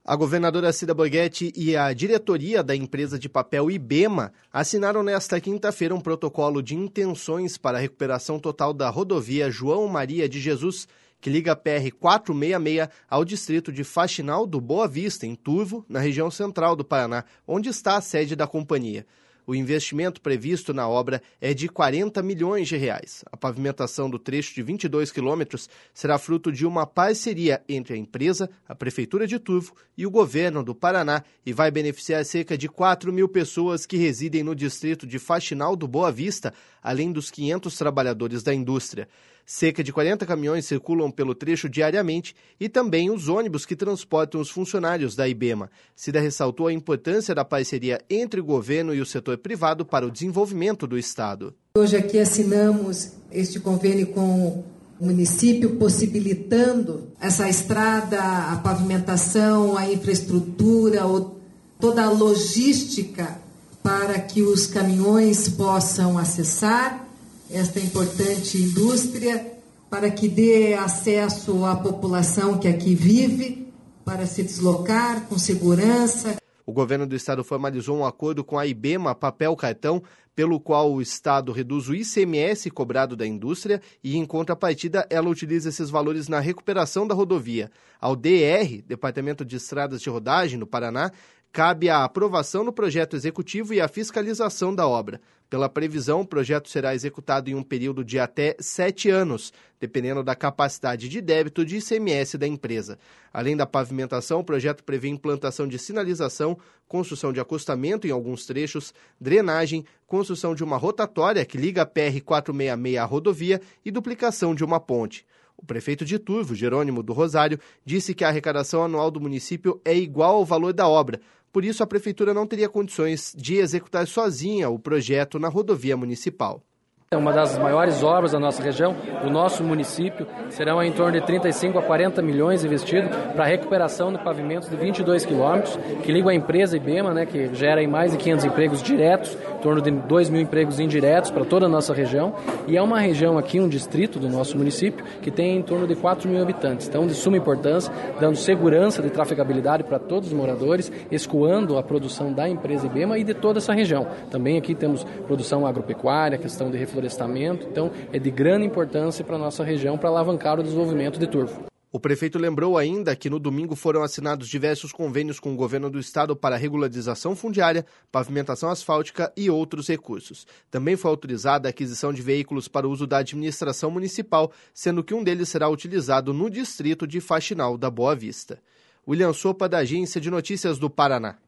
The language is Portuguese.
A governadora Cida Borghetti e a diretoria da empresa de papel IBEMA assinaram nesta quinta-feira um protocolo de intenções para a recuperação total da rodovia João Maria de Jesus, que liga a PR-466 ao distrito de Faxinal do Boa Vista, em Turvo, na região central do Paraná, onde está a sede da companhia. O investimento previsto na obra é de R$40 milhões. A pavimentação do trecho de 22 quilômetros será fruto de uma parceria entre a empresa, a Prefeitura de Turvo e o governo do Paraná e vai beneficiar cerca de 4 mil pessoas que residem no distrito de Faxinal do Boa Vista, além dos 500 trabalhadores da indústria. Cerca de 40 caminhões circulam pelo trecho diariamente e também os ônibus que transportam os funcionários da IBEMA. Cida ressaltou a importância da parceria entre o governo e o setor privado para o desenvolvimento do Estado. Hoje aqui assinamos este convênio com o município, possibilitando essa estrada, a pavimentação, a infraestrutura, toda a logística para que os caminhões possam acessar esta importante indústria, para que dê acesso à população que aqui vive, para se deslocar com segurança. O governo do estado formalizou um acordo com a IBEMA Papel Cartão, pelo qual o estado reduz o ICMS cobrado da indústria e, em contrapartida, ela utiliza esses valores na recuperação da rodovia. Ao DR, Departamento de Estradas de Rodagem, no Paraná, cabe a aprovação no projeto executivo e a fiscalização da obra. Pela previsão, o projeto será executado em um período de até 7 anos, dependendo da capacidade de débito de ICMS da empresa. Além da pavimentação, o projeto prevê implantação de sinalização, construção de acostamento em alguns trechos, drenagem, construção de uma rotatória que liga a PR-466 à rodovia e duplicação de uma ponte. O prefeito de Turvo, Jerônimo do Rosário, disse que a arrecadação anual do município é igual ao valor da obra. Por isso, a prefeitura não teria condições de executar sozinha o projeto na rodovia municipal. É uma das maiores obras da nossa região, do nosso município. Serão em torno de 35 a 40 milhões investidos para a recuperação do pavimento de 22 quilômetros, que liga a empresa IBEMA, que gera aí mais de 500 empregos diretos, em torno de 2 mil empregos indiretos para toda a nossa região. E é uma região aqui, um distrito do nosso município, que tem em torno de 4 mil habitantes. Então, de suma importância, dando segurança de trafegabilidade para todos os moradores, escoando a produção da empresa IBEMA e de toda essa região. Também aqui temos produção agropecuária, questão de reflorestamento, então é de grande importância para a nossa região para alavancar o desenvolvimento de Turvo. O prefeito lembrou ainda que no domingo foram assinados diversos convênios com o governo do estado para regularização fundiária, pavimentação asfáltica e outros recursos. Também foi autorizada a aquisição de veículos para uso da administração municipal, sendo que um deles será utilizado no distrito de Faxinal da Boa Vista. William Sopa, da Agência de Notícias do Paraná.